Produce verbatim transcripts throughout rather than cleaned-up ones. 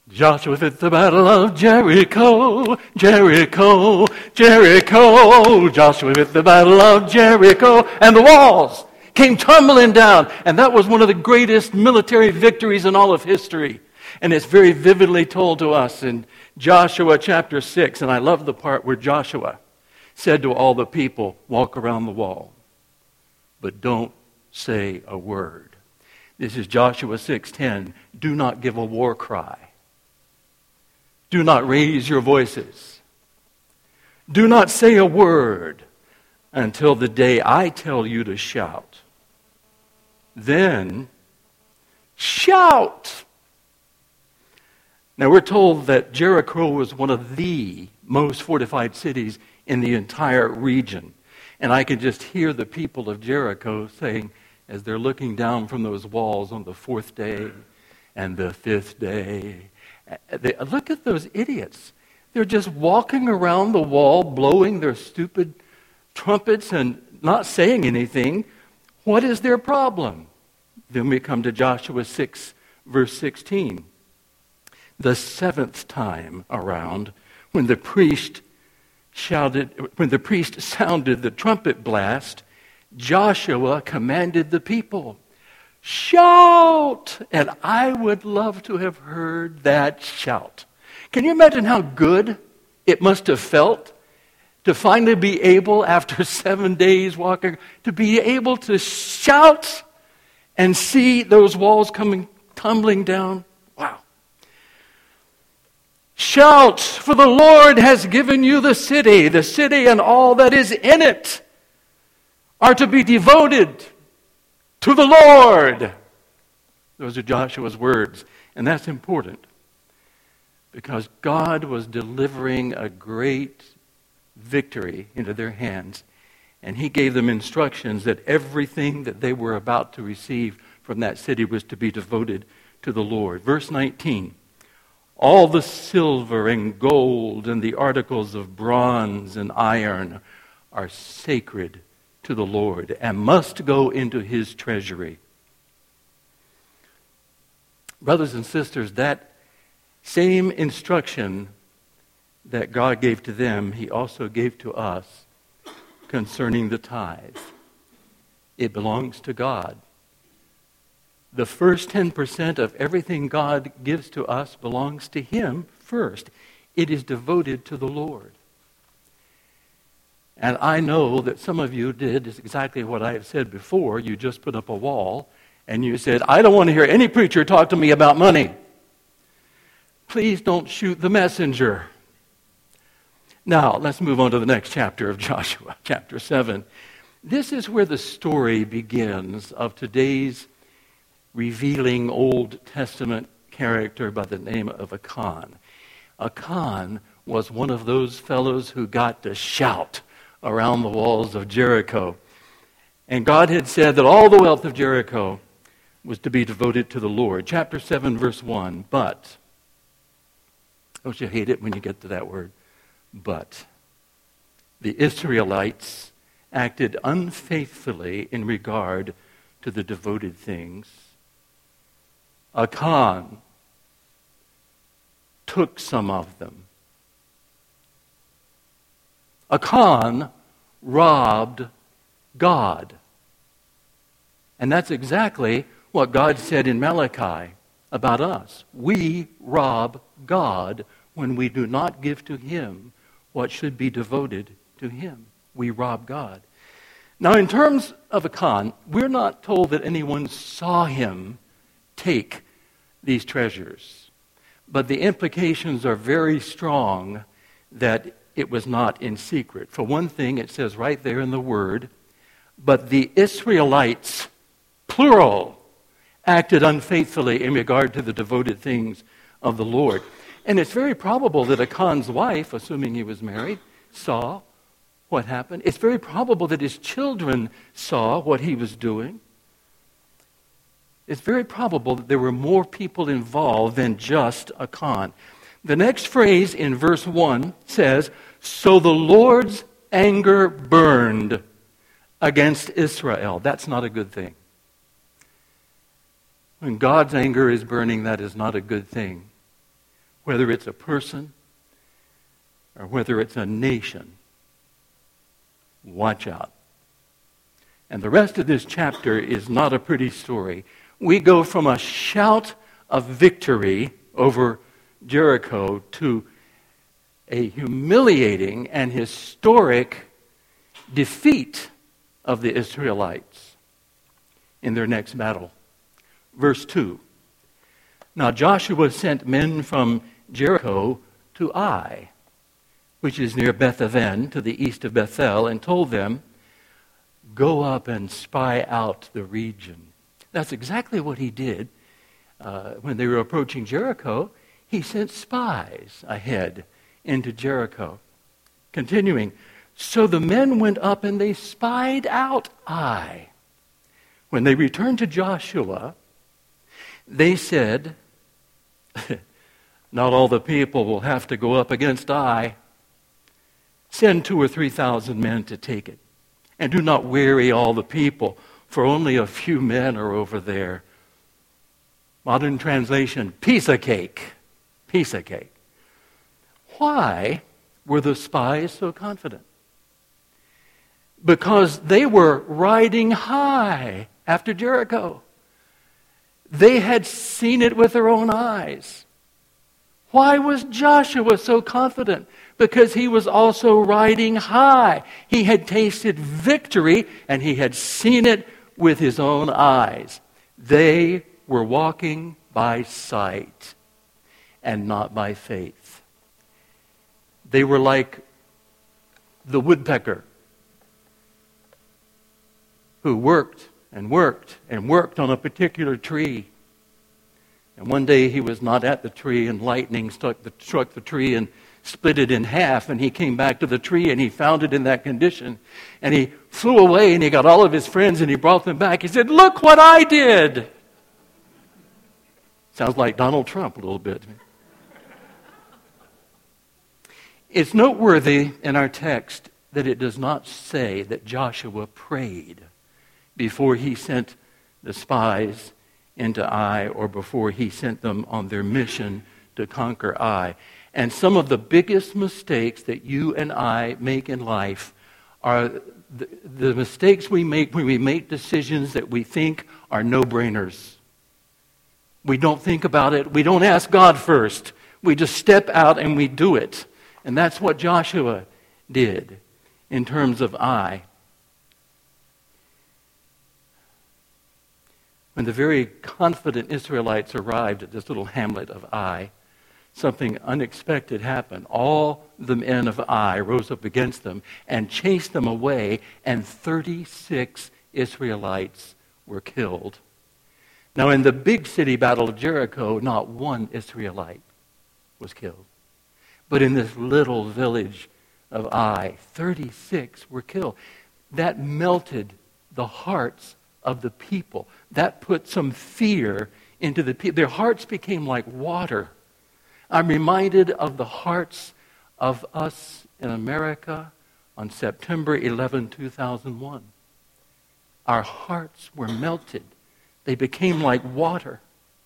Joshua at the battle of Jericho, Jericho, Jericho. Joshua at the battle of Jericho. And the walls came tumbling down. And that was one of the greatest military victories in all of history. And it's very vividly told to us in Joshua chapter six. And I love the part where Joshua said to all the people, walk around the wall, but don't say a word. This is Joshua six ten. Do not give a war cry. Do not raise your voices. Do not say a word until the day I tell you to shout. Then shout. Now we're told that Jericho was one of the most fortified cities in the entire region. And I can just hear the people of Jericho saying, as they're looking down from those walls on the fourth day and the fifth day, they, look at those idiots. They're just walking around the wall, blowing their stupid trumpets and not saying anything. What is their problem? Then we come to Joshua six, verse sixteen. The seventh time around, when the priest shouted, when the priest sounded the trumpet blast, Joshua commanded the people, shout! And I would love to have heard that shout. Can you imagine how good it must have felt to finally be able, after seven days walking, to be able to shout and see those walls coming tumbling down? Wow. Shout, for the Lord has given you the city. The city and all that is in it are to be devoted to the Lord. Those are Joshua's words. And that's important because God was delivering a great victory into their hands. And he gave them instructions that everything that they were about to receive from that city was to be devoted to the Lord. Verse nineteen. All the silver and gold and the articles of bronze and iron are sacred to the Lord and must go into his treasury. Brothers and sisters, that same instruction that God gave to them, he also gave to us concerning the tithe. It belongs to God. The first ten percent of everything God gives to us belongs to him first. It is devoted to the Lord. And I know that some of you did exactly what I have said before. You just put up a wall and you said, I don't want to hear any preacher talk to me about money. Please don't shoot the messenger. Now, let's move on to the next chapter of Joshua, chapter seven. This is where the story begins of today's revealing Old Testament character by the name of Achan. Achan was one of those fellows who got to shout around the walls of Jericho. And God had said that all the wealth of Jericho was to be devoted to the Lord. Chapter seven, verse one, but, don't you hate it when you get to that word? But the Israelites acted unfaithfully in regard to the devoted things. Achan took some of them. Achan robbed God. And that's exactly what God said in Malachi about us. We rob God when we do not give to him what should be devoted to him. We rob God. Now, in terms of Achan, we're not told that anyone saw him take these treasures. But the implications are very strong that it was not in secret. For one thing, it says right there in the word, but the Israelites, plural, acted unfaithfully in regard to the devoted things of the Lord. And it's very probable that Achan's wife, assuming he was married, saw what happened. It's very probable that his children saw what he was doing. It's very probable that there were more people involved than just Achan. The next phrase in verse one says, so the Lord's anger burned against Israel. That's not a good thing. When God's anger is burning, that is not a good thing. whether it's a person or whether it's a nation, watch out. And the rest of this chapter is not a pretty story. We go from a shout of victory over Jericho to a humiliating and historic defeat of the Israelites in their next battle. Verse two. Now Joshua sent men from Jericho to Ai, which is near Beth-aven, to the east of Bethel, and told them, go up and spy out the region. That's exactly what he did uh, when they were approaching Jericho. He sent spies ahead into Jericho. Continuing, so the men went up and they spied out Ai. When they returned to Joshua, they said, not all the people will have to go up against Ai. Send two or three thousand men to take it. And do not weary all the people, for only a few men are over there. Modern translation, piece of cake. Piece of cake. Why were the spies so confident? Because they were riding high after Jericho. They had seen it with their own eyes. Why was Joshua so confident? Because he was also riding high. He had tasted victory and he had seen it with his own eyes. They were walking by sight and not by faith. They were like the woodpecker who worked and worked and worked on a particular tree. And one day he was not at the tree and lightning struck the, struck the tree and split it in half, and he came back to the tree and he found it in that condition. And he flew away and he got all of his friends and he brought them back. He said, look what I did. Sounds like Donald Trump a little bit. It's noteworthy in our text that it does not say that Joshua prayed before he sent the spies into Ai or before he sent them on their mission to conquer Ai. And some of the biggest mistakes that you and I make in life are the, the mistakes we make when we make decisions that we think are no-brainers. We don't think about it. We don't ask God first. We just step out and we do it. And that's what Joshua did in terms of Ai. When the very confident Israelites arrived at this little hamlet of Ai, something unexpected happened. All the men of Ai rose up against them and chased them away, and thirty-six Israelites were killed. Now, in the big city battle of Jericho, not one Israelite was killed. But in this little village of Ai, thirty-six were killed. That melted the hearts of the people. That put some fear into the people. Their hearts became like water. I'm reminded of the hearts of us in America on September eleventh, two thousand one. Our hearts were melted. They became like water.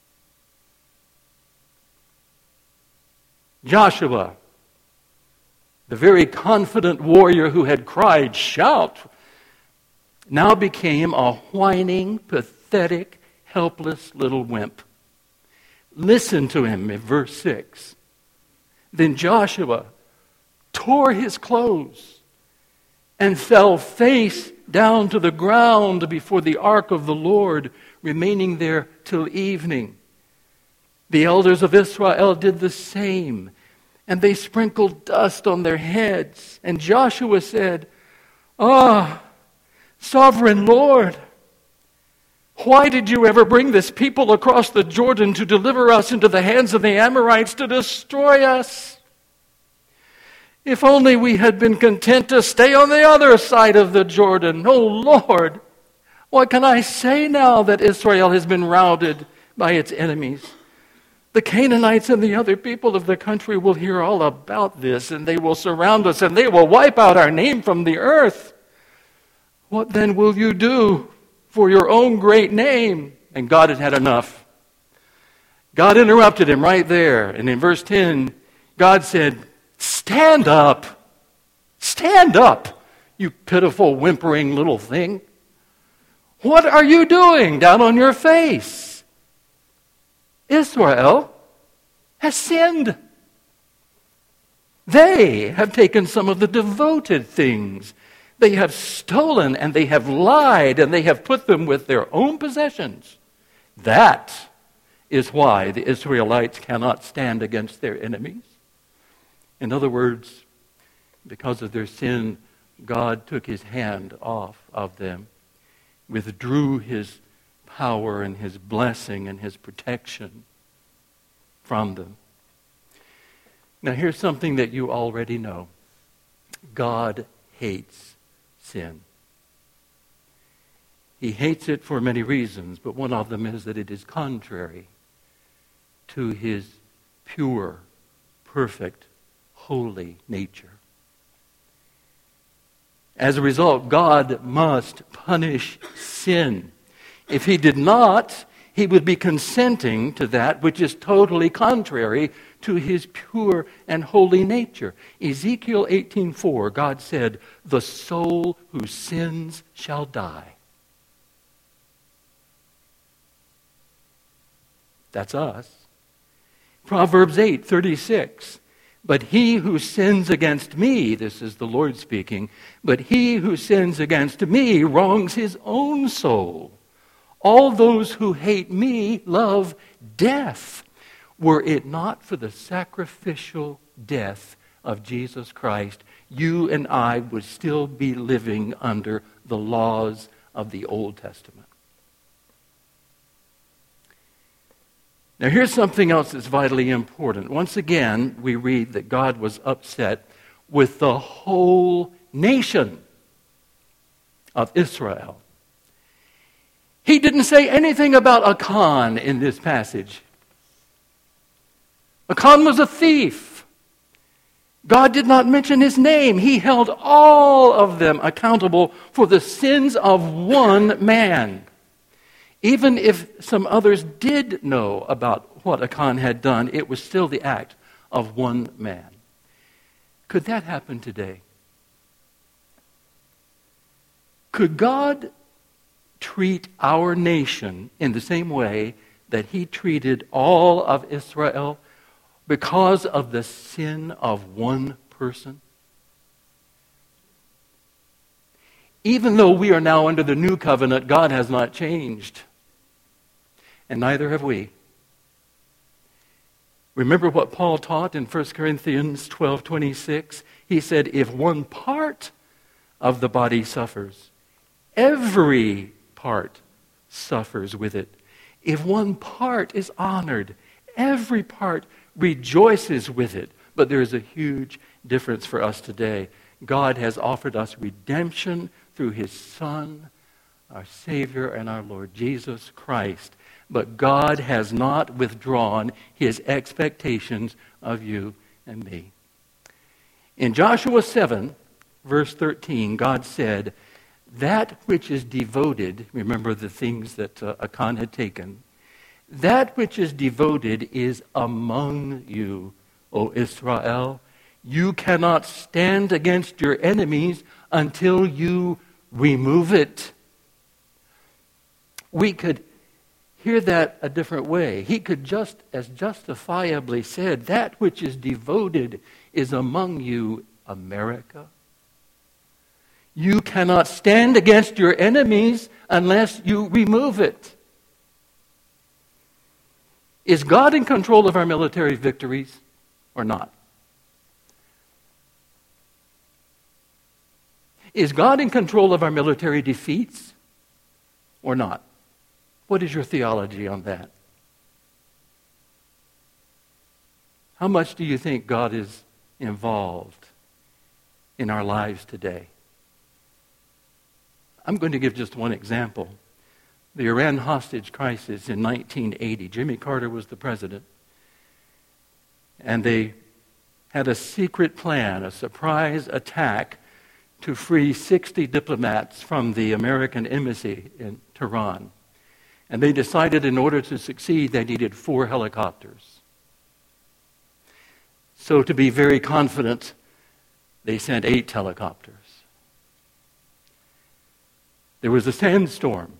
Joshua, the very confident warrior who had cried, "Shout!" now became a whining, pathetic, helpless little wimp. Listen to him in verse six. Then Joshua tore his clothes and fell face down to the ground before the ark of the Lord, remaining there till evening. The elders of Israel did the same, and they sprinkled dust on their heads. And Joshua said, "Ah, Sovereign Lord, why did you ever bring this people across the Jordan to deliver us into the hands of the Amorites to destroy us? If only we had been content to stay on the other side of the Jordan. Oh Lord, what can I say now that Israel has been routed by its enemies? The Canaanites and the other people of the country will hear all about this, and they will surround us, and they will wipe out our name from the earth. What then will you do for your own great name?" And God had had enough. God interrupted him right there. And in verse ten, God said, stand up. Stand up, you pitiful, whimpering little thing. What are you doing down on your face? Israel has sinned. They have taken some of the devoted things. They have stolen and they have lied and they have put them with their own possessions. That is why the Israelites cannot stand against their enemies. In other words, because of their sin, God took his hand off of them, withdrew his power and his blessing and his protection from them. Now here's something that you already know. God hates sin. He hates it for many reasons, but one of them is that it is contrary to his pure, perfect, holy nature. As a result, God must punish sin. If he did not, he would be consenting to that which is totally contrary to his pure and holy nature. Ezekiel eighteen four, God said, the soul who sins shall die. That's us. Proverbs eight thirty-six, but he who sins against me, this is the Lord speaking, but he who sins against me wrongs his own soul. All those who hate me love death. Were it not for the sacrificial death of Jesus Christ, you and I would still be living under the laws of the Old Testament. Now here's something else that's vitally important. Once again, we read that God was upset with the whole nation of Israel. He didn't say anything about Achan in this passage. Achan was a thief. God did not mention his name. He held all of them accountable for the sins of one man. Even if some others did know about what Achan had done, it was still the act of one man. Could that happen today? Could God treat our nation in the same way that he treated all of Israel because of the sin of one person? Even though we are now under the new covenant, God has not changed. And neither have we. Remember what Paul taught in First Corinthians twelve twenty-six? He said, if one part of the body suffers, every part suffers with it. If one part is honored, every part rejoices with it. But there is a huge difference for us today. God has offered us redemption through his Son, our Savior and our Lord Jesus Christ. But God has not withdrawn his expectations of you and me. In Joshua seven, verse thirteen, God said, that which is devoted, remember the things that uh, Achan had taken, that which is devoted is among you, O Israel. You cannot stand against your enemies until you remove it. We could hear that a different way. He could just as justifiably said, that which is devoted is among you, America. You cannot stand against your enemies unless you remove it. Is God in control of our military victories or not? Is God in control of our military defeats or not? What is your theology on that? How much do you think God is involved in our lives today? I'm going to give just one example. The Iran hostage crisis in nineteen eighty. Jimmy Carter was the president. And they had a secret plan, a surprise attack to free sixty diplomats from the American embassy in Tehran. And they decided in order to succeed, they needed four helicopters. So to be very confident, they sent eight helicopters. There was a sandstorm.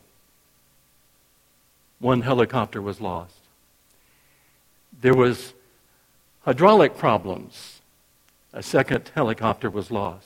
One helicopter was lost. There was hydraulic problems. A second helicopter was lost.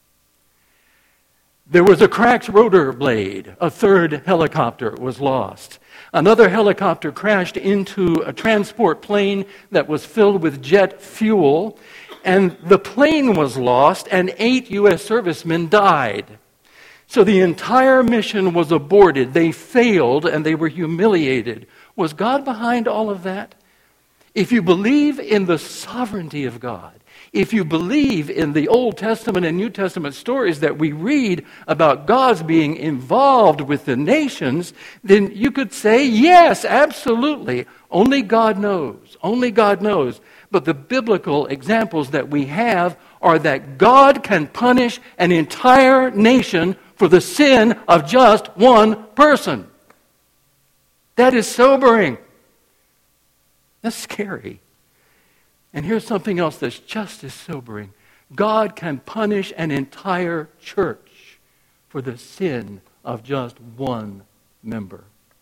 There was a cracked rotor blade. A third helicopter was lost. Another helicopter crashed into a transport plane that was filled with jet fuel, and the plane was lost, and eight U S servicemen died. So the entire mission was aborted. They failed, and they were humiliated. Was God behind all of that? If you believe in the sovereignty of God, if you believe in the Old Testament and New Testament stories that we read about God's being involved with the nations, then you could say, yes, absolutely. Only God knows. Only God knows. But the biblical examples that we have are that God can punish an entire nation for the sin of just one person. That is sobering. That's scary. And here's something else that's just as sobering. God can punish an entire church for the sin of just one member.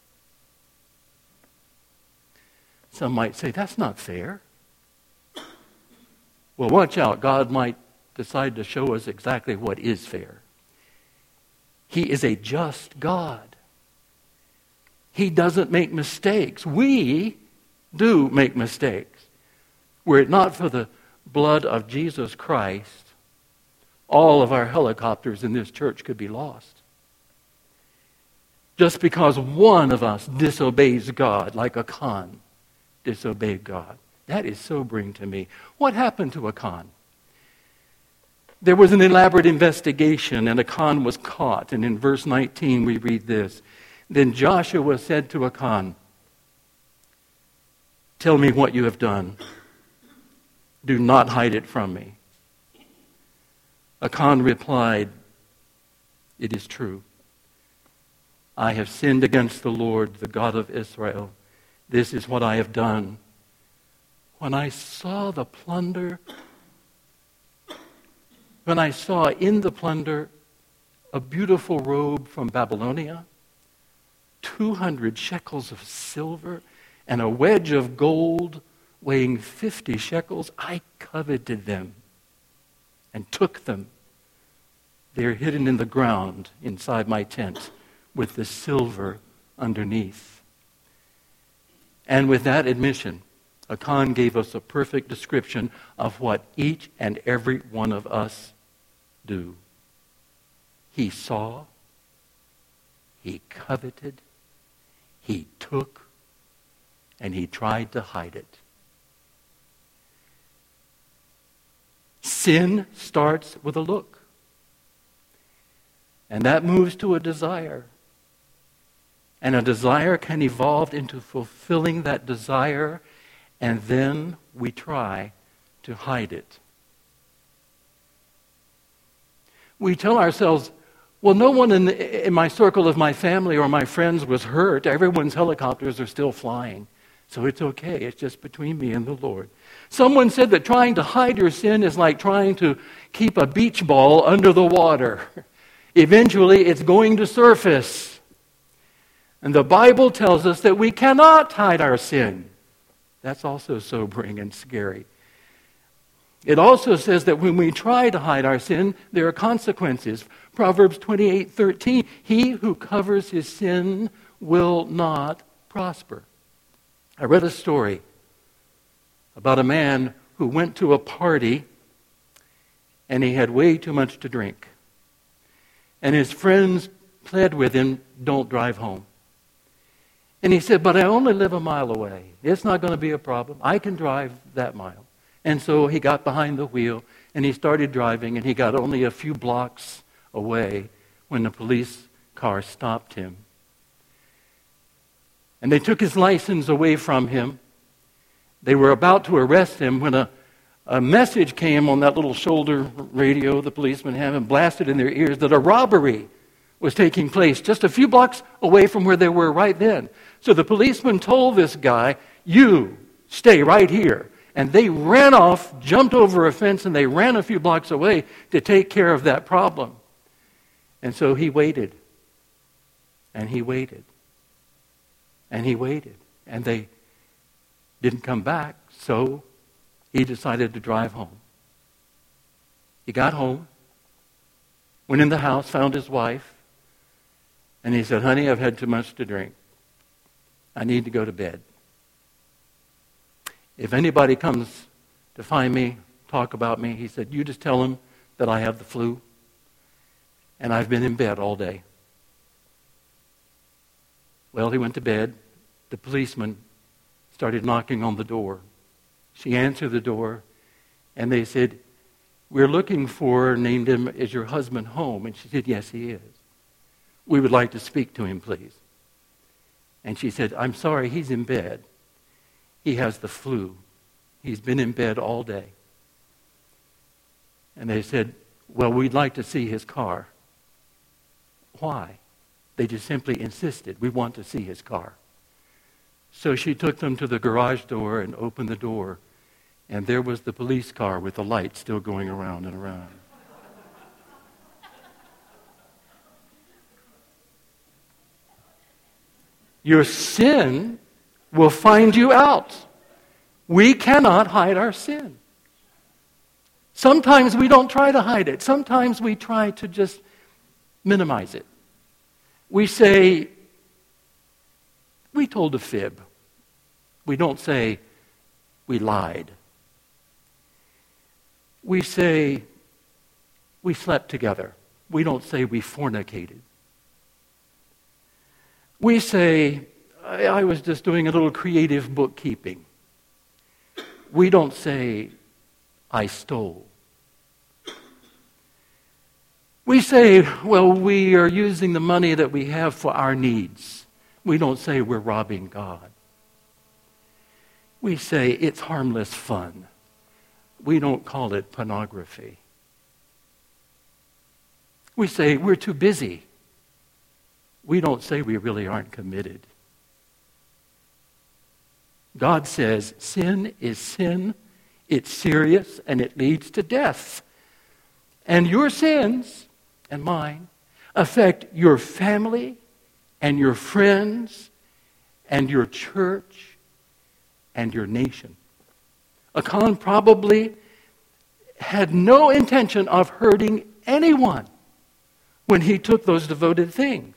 Some might say, that's not fair. Well, watch out. God might decide to show us exactly what is fair. He is a just God. He doesn't make mistakes. We do make mistakes. Were it not for the blood of Jesus Christ, all of our helicopters in this church could be lost. Just because one of us disobeys God, like Achan disobeyed God. That is sobering to me. What happened to Achan? There was an elaborate investigation, and Achan was caught. And in verse nineteen we read this. Then Joshua said to Achan, "Tell me what you have done. Do not hide it from me." Achan replied, "It is true. I have sinned against the Lord, the God of Israel. This is what I have done. When I saw the plunder, when I saw in the plunder a beautiful robe from Babylonia, two hundred shekels of silver, and a wedge of gold weighing fifty shekels, I coveted them and took them. They are hidden in the ground inside my tent with the silver underneath." And with that admission, Achan gave us a perfect description of what each and every one of us do. He saw, he coveted, he took, and he tried to hide it. Sin starts with a look. And that moves to a desire. And a desire can evolve into fulfilling that desire, and then we try to hide it. We tell ourselves, well, no one in, the, in my circle of my family or my friends was hurt. Everyone's helicopters are still flying. So it's okay. It's just between me and the Lord. Someone said that trying to hide your sin is like trying to keep a beach ball under the water. Eventually, it's going to surface. And the Bible tells us that we cannot hide our sin. That's also sobering and scary. It also says that when we try to hide our sin, there are consequences. Proverbs twenty-eight thirteen, "He who covers his sin will not prosper." I read a story about a man who went to a party and he had way too much to drink. And his friends pled with him, "Don't drive home." And he said, "But I only live a mile away. It's not going to be a problem. I can drive that mile." And so he got behind the wheel and he started driving, and he got only a few blocks away when the police car stopped him. And they took his license away from him. They were about to arrest him when a, a message came on that little shoulder radio the policemen have and blasted in their ears that a robbery was taking place just a few blocks away from where they were right then. So the policeman told this guy, you stay right here. And they ran off, jumped over a fence, and they ran a few blocks away to take care of that problem. And so he waited. And he waited. And he waited. And they didn't come back, so he decided to drive home. He got home, went in the house, found his wife, and he said, honey, I've had too much to drink. I need to go to bed. If anybody comes to find me, talk about me, he said, you just tell them that I have the flu and I've been in bed all day. Well, he went to bed. The policeman started knocking on the door. She answered the door, and they said, we're looking for, named him, is your husband home? And she said, yes, he is. We would like to speak to him, please. And she said, I'm sorry, he's in bed. He has the flu. He's been in bed all day. And they said, well, we'd like to see his car. Why? They just simply insisted, we want to see his car. So she took them to the garage door and opened the door, and there was the police car with the light still going around and around. Your sin will find you out. We cannot hide our sin. Sometimes we don't try to hide it. Sometimes we try to just minimize it. We say, we told a fib. We don't say, we lied. We say, we slept together. We don't say we fornicated. We say, I, I was just doing a little creative bookkeeping. We don't say, I stole. We say, well, we are using the money that we have for our needs. We don't say we're robbing God. We say it's harmless fun. We don't call it pornography. We say we're too busy. We don't say we really aren't committed. God says sin is sin, it's serious, and it leads to death. And your sins and mine affect your family and your friends and your church and your nation. Achan probably had no intention of hurting anyone when he took those devoted things.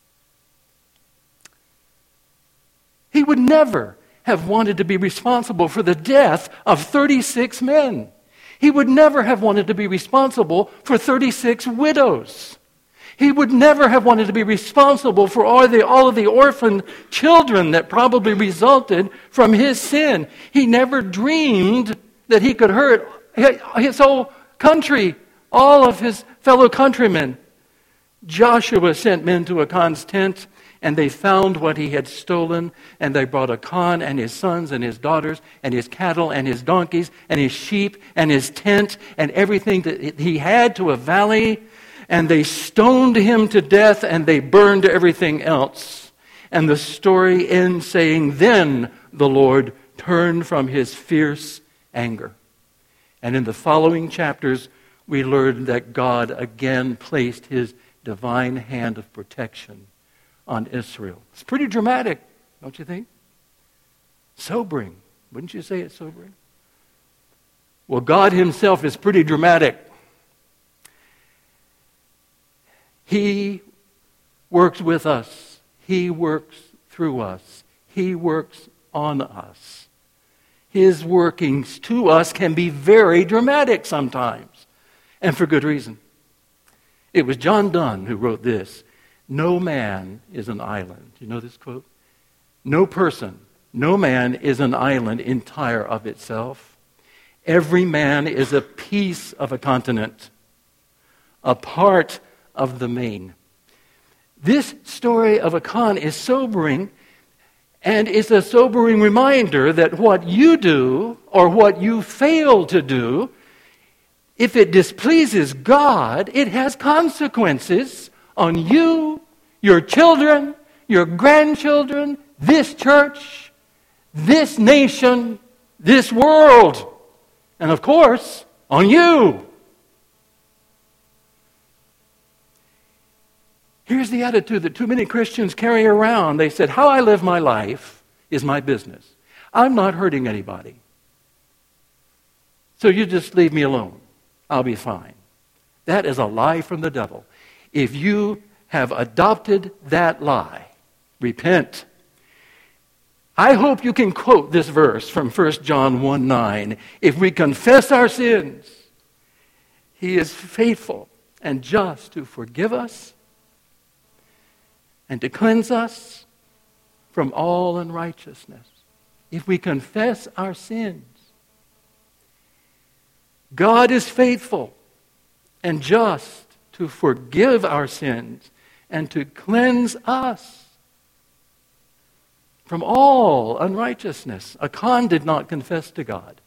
He would never have wanted to be responsible for the death of thirty-six men. He would never have wanted to be responsible for thirty-six widows. He would never have wanted to be responsible for all, the, all of the orphan children that probably resulted from his sin. He never dreamed that he could hurt his whole country, all of his fellow countrymen. Joshua sent men to Achan's tent, and they found what he had stolen, and they brought Achan and his sons and his daughters and his cattle and his donkeys and his sheep and his tent and everything that he had to a valley, and they stoned him to death, and they burned everything else. And the story ends saying, then the Lord turned from his fierce anger. And in the following chapters, we learn that God again placed his divine hand of protection on Israel. It's pretty dramatic, don't you think? Sobering. Wouldn't you say it's sobering? Well, God himself is pretty dramatic. He works with us. He works through us. He works on us. His workings to us can be very dramatic sometimes, and for good reason. It was John Donne who wrote this: no man is an island. You know this quote? No person, no man is an island entire of itself. Every man is a piece of a continent, a part of the main. This story of Achan is sobering, and it's a sobering reminder that what you do or what you fail to do, if it displeases God, it has consequences on you, your children, your grandchildren, this church, this nation, this world, and of course, on you. Here's the attitude that too many Christians carry around. They said, how I live my life is my business. I'm not hurting anybody. So you just leave me alone. I'll be fine. That is a lie from the devil. If you have adopted that lie, repent. I hope you can quote this verse from First John one nine. If we confess our sins, He is faithful and just to forgive us and to cleanse us from all unrighteousness. If we confess our sins, God is faithful and just to forgive our sins and to cleanse us from all unrighteousness. Achan did not confess to God.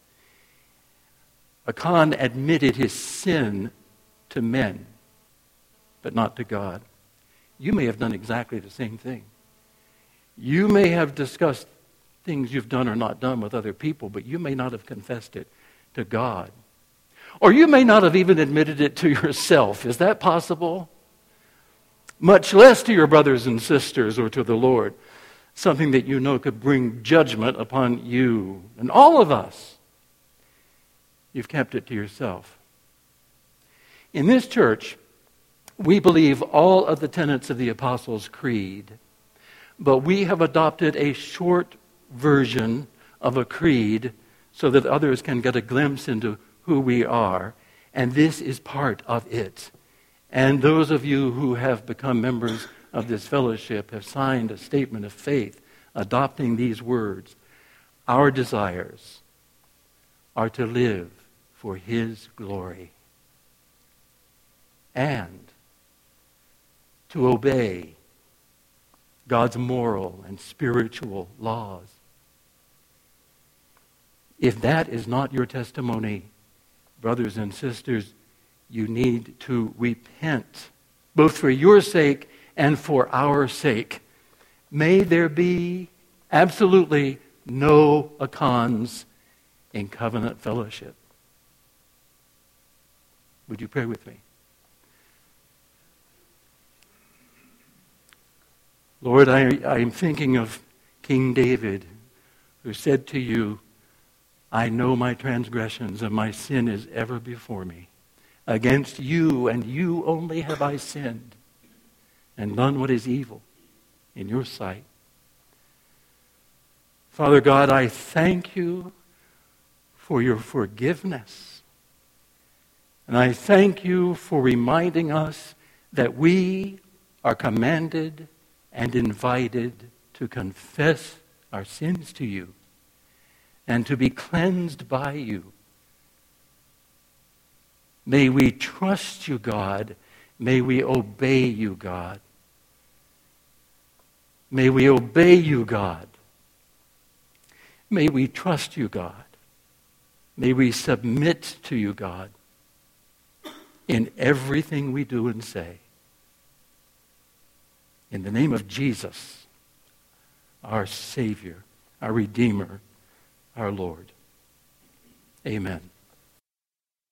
Achan admitted his sin to men, but not to God. You may have done exactly the same thing. You may have discussed things you've done or not done with other people, but you may not have confessed it to God. Or you may not have even admitted it to yourself. Is that possible? Much less to your brothers and sisters or to the Lord. Something that you know could bring judgment upon you and all of us. You've kept it to yourself. In this church, we believe all of the tenets of the Apostles' Creed, but we have adopted a short version of a creed so that others can get a glimpse into who we are, and this is part of it. And those of you who have become members of this fellowship have signed a statement of faith adopting these words. Our desires are to live for His glory and to obey God's moral and spiritual laws. If that is not your testimony, brothers and sisters, you need to repent, both for your sake and for our sake. May there be absolutely no Achans in covenant fellowship. Would you pray with me? Lord, I, I'm thinking of King David, who said to you, I know my transgressions, and my sin is ever before me. Against you, and you only have I sinned, and done what is evil in your sight. Father God, I thank you for your forgiveness. And I thank you for reminding us that we are commanded and invited to confess our sins to you and to be cleansed by you. May we trust you, God. May we obey you, God. May we obey you, God. May we trust you, God. May we submit to you, God, in everything we do and say. In the name of Jesus, our Savior, our Redeemer, our Lord. Amen.